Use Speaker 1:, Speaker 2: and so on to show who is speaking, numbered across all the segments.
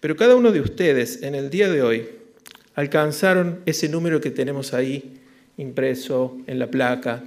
Speaker 1: Pero cada uno de ustedes en el día de hoy alcanzaron ese número que tenemos ahí impreso en la placa,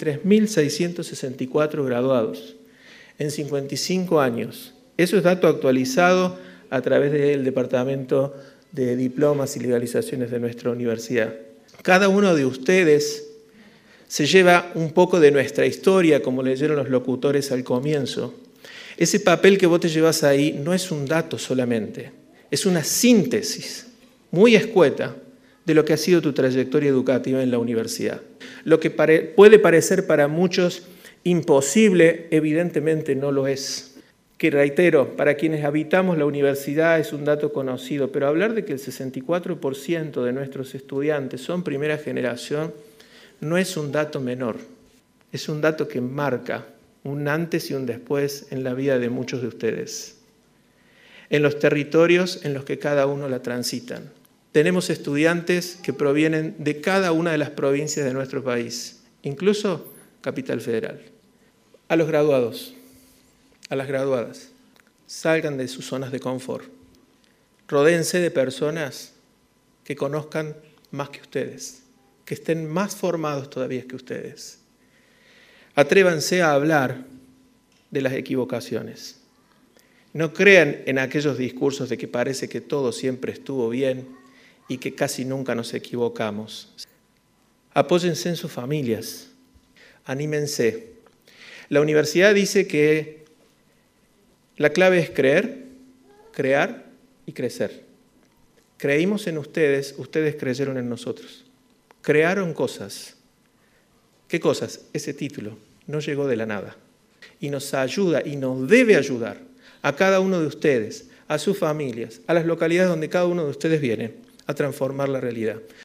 Speaker 1: 33.664 graduados en 55 años. Eso es dato actualizado a través del Departamento de Diplomas y Legalizaciones de nuestra universidad. Cada uno de ustedes se lleva un poco de nuestra historia, como leyeron los locutores al comienzo. Ese papel que vos te llevas ahí no es un dato solamente, es una síntesis muy escueta de lo que ha sido tu trayectoria educativa en la universidad. Lo que puede parecer para muchos imposible, evidentemente no lo es. Que reitero, para quienes habitamos la universidad es un dato conocido, pero hablar de que el 64% de nuestros estudiantes son primera generación no es un dato menor, es un dato que marca un antes y un después en la vida de muchos de ustedes, en los territorios en los que cada uno la transitan. Tenemos estudiantes que provienen de cada una de las provincias de nuestro país, incluso Capital Federal. A los graduados, a las graduadas, salgan de sus zonas de confort. Rodéense de personas que conozcan más que ustedes, que estén más formados todavía que ustedes. Atrévanse a hablar de las equivocaciones. No crean en aquellos discursos de que parece que todo siempre estuvo bien y que casi nunca nos equivocamos. Apóyense en sus familias, anímense. La universidad dice que la clave es creer, crear y crecer. Creímos en ustedes, ustedes creyeron en nosotros. Crearon cosas. ¿Qué cosas? Ese título no llegó de la nada. Y nos ayuda y nos debe ayudar a cada uno de ustedes, a sus familias, a las localidades donde cada uno de ustedes viene, a transformar la realidad.